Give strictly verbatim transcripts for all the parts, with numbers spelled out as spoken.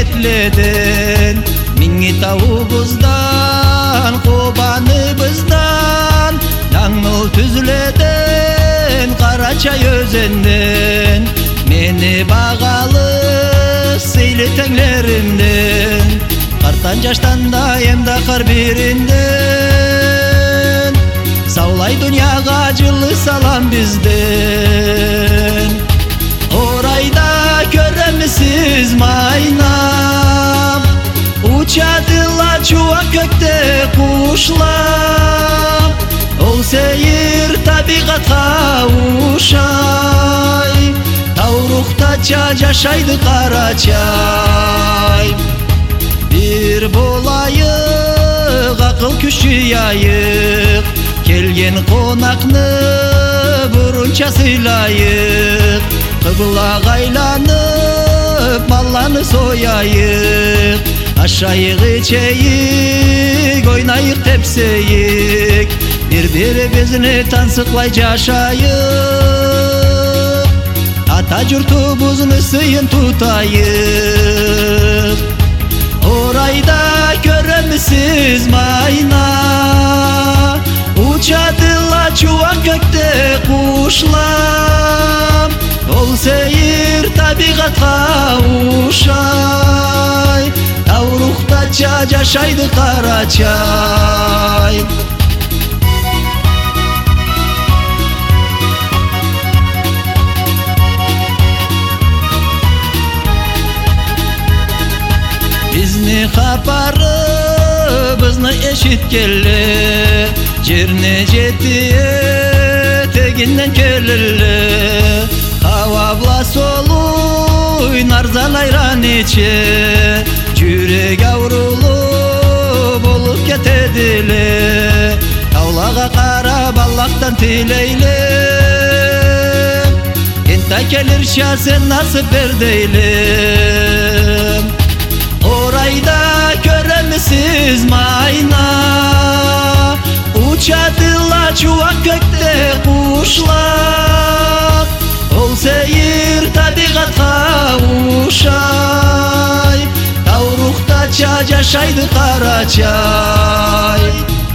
кетледен миңи табыбыздан кубаныбыздан жаңыл түзүледен кара чай өзөндөн мени багалы сыйлы теңлеримден картан жаштан да эмдакар биринден саулай дүйнөгө жылы салам бизден орайда көрөмүсүз майнап учадыла чубак көктө кушлап ол сейир табигатка ушай таурухтача жашайды кара чай бир болайык акыл күч жыйайык келген конакны бурунча сыйлайык кыблага айланып малланы сояйык ашайык ичейик ойнайык тепсейик бир бирибизни тансыклай жашайык ата журтубуздун сыйын тутайык орайда көрөмүсүз майна учадыла чубак көктө кушлап ол сейир табигатка ушай таурухтача жашайды кара чай бизни капарыбызны эшиткеле жерине жети этегинен келеле кабабла солуй нарзан айран иче жүрөк аурулуу болуп кетедиле таулага карап Аллахтан тилейле энта келирча сен насып бер дейле орайда көрөмүсүз майна учадыла чубак көктө кушлап ол сейир табигатка ушай таурухтача жашайды кара чай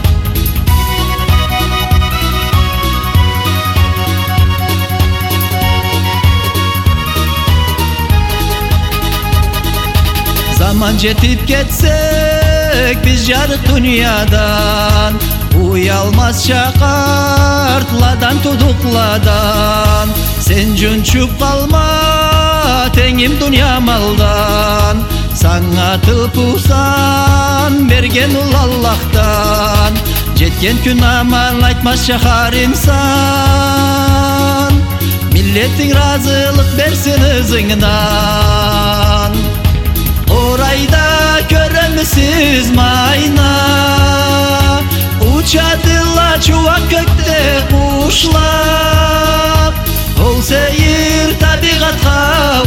заман жетип кетсек биз жарык дүйнөдөн уялмас чакартладан тудукладан сен жунчуп калма теңим дүйнө малдан саңа тылпусан берген ул Аллахтан жеткен күн аман айтмас шахар инсан миллетиң разылык берсин өзүңдан орайда көрөмүсүз майна учадыла чубак көктө кушлап ол сейир табигатка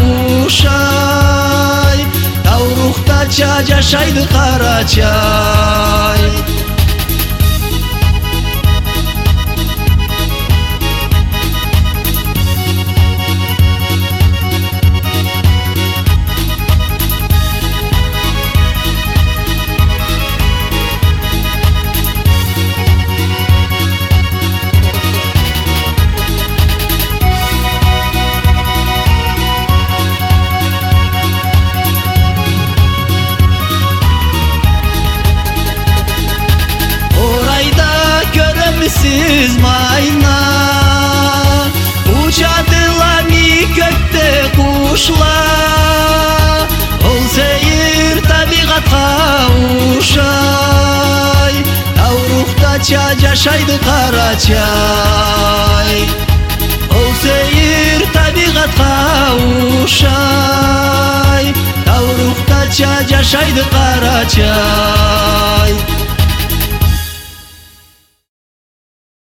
ушай таурухтача жашайды кара чай Siz mayna uçadıla mi kökte kuşlar ol seyir tabigatka uşay tavruktaça yaşaydı kara çay ol seyir tabigatka uşay tavruktaça yaşaydı kara çay